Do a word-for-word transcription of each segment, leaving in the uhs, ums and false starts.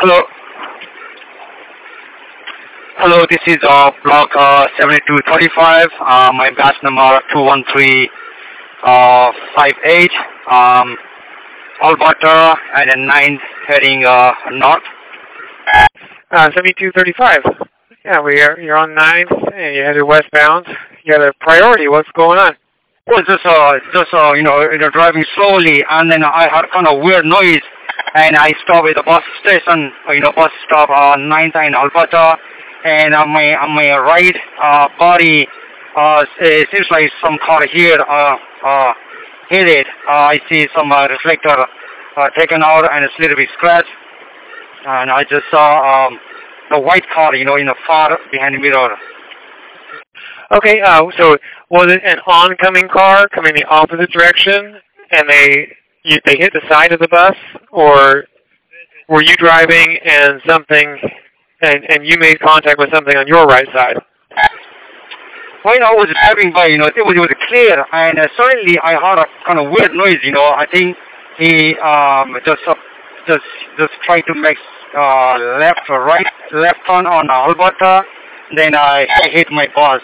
Hello. Hello, this is uh, block uh, seventy-two thirty-five. Uh, my batch number two one three five eight. Um, Alberta and then nine heading uh, north. Uh, seventy-two thirty-five. Yeah, we are. You're on ninth and you headed westbound. You got a priority. What's going on? Well, just uh, just uh, you know, you know, driving slowly, and then I heard kind of weird noise, and I stopped at the bus station. You know, bus stop on ninth in Alberta, and on my on my right uh, body, uh, it seems like some car here uh, uh, hit it. Uh, I see some uh, reflector uh, taken out, and it's a little bit scratched, and I just saw um, the white car, you know, in the far behind the mirror. Okay, uh, so was it an oncoming car coming the opposite direction, and they you, they hit the side of the bus, or were you driving and something, and, and you made contact with something on your right side? Well, you know, I was driving by, you know, it was, it was clear, and uh, suddenly I heard a kind of weird noise, you know. I think he um, just uh, just just tried to make uh, left or right, left turn on Alberta, then I, I hit my bus.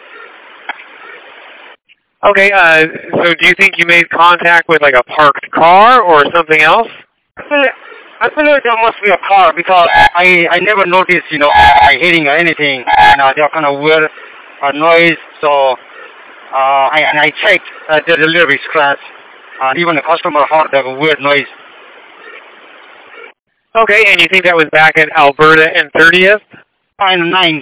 Okay, uh, so do you think you made contact with like a parked car or something else? I feel, I feel like there must be a car because I, I never noticed, you know, I hitting or anything, and uh, they're kind of weird uh, noise, so uh, I, and I checked, uh, there's a little bit scratch, and even the customer heard that weird noise. Okay, and you think that was back at Alberta and thirtieth? And ninth.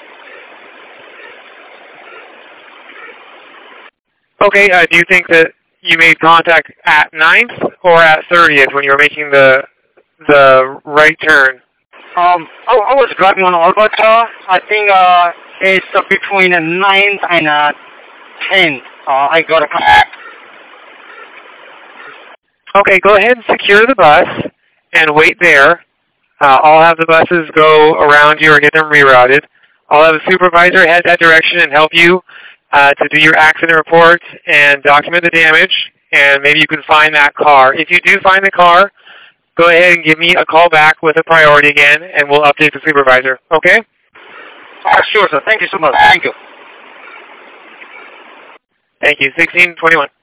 Okay, uh, do you think that you made contact at ninth or at thirtieth when you were making the the right turn? Um, I, I was driving on Alberta. I think uh, it's uh, between uh, ninth and uh, tenth. Uh, I got a contact. Okay, go ahead and secure the bus and wait there. Uh, I'll have the buses go around you or get them rerouted. I'll have a supervisor head that direction and help you Uh, to do your accident report and document the damage, and maybe you can find that car. If you do find the car, go ahead and give me a call back with a priority again, and we'll update the supervisor. Okay? Uh, sure, sir. Thank you so much. Thank you. Thank you. sixteen twenty-one.